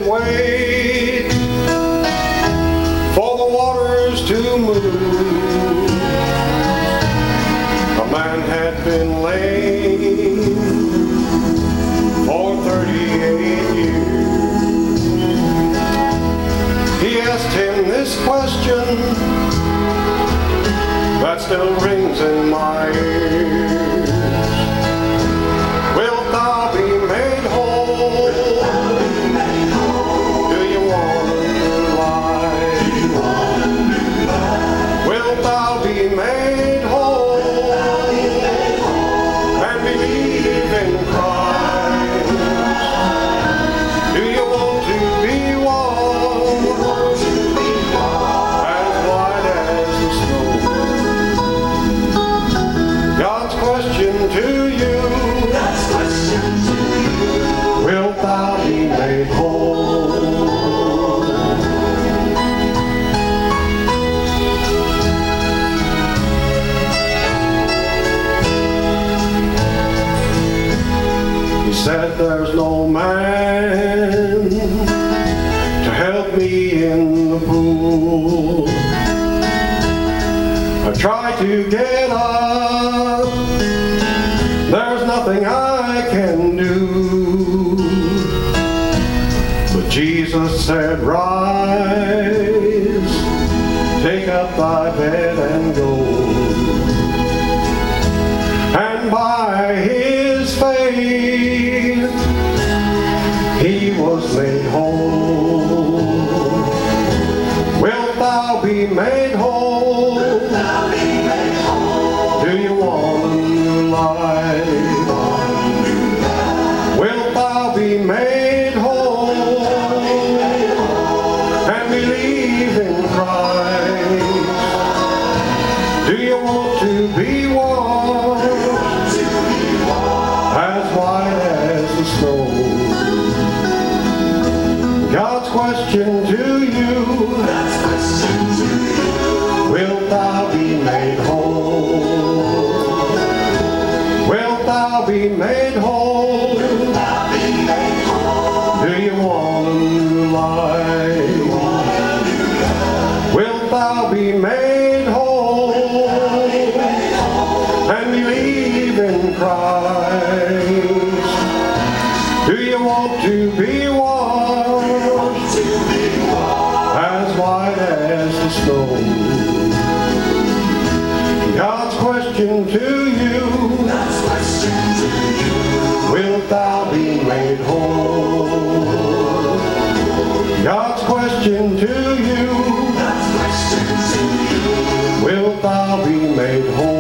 it wait for the waters to move? A man had been lame for 38 years. He asked him this question that still rings in my ears. Wilt thou be made whole? Do you want a new life? Wilt thou be made whole and believe in Christ? Do you want to be washed as white as the snow? God's question to you. Wilt thou be made whole? He said there's no man to help me in the pool. I try to get up, there's nothing I can do. But Jesus said, rise, take up thy bed and go. And by his faith, he was made whole. Wilt thou be made whole? Do you want a new life? Wilt thou be made whole and believe in Christ? Do you want to be washed as white as the snow? God's question to you. Wilt thou be made whole? Wilt thou be made whole? Do you want a new life? Wilt thou be made whole and believe in Christ? Do you want to be washed as white as the snow? God's question to you. Wilt thou be made whole? God's question to you. Wilt thou be made whole?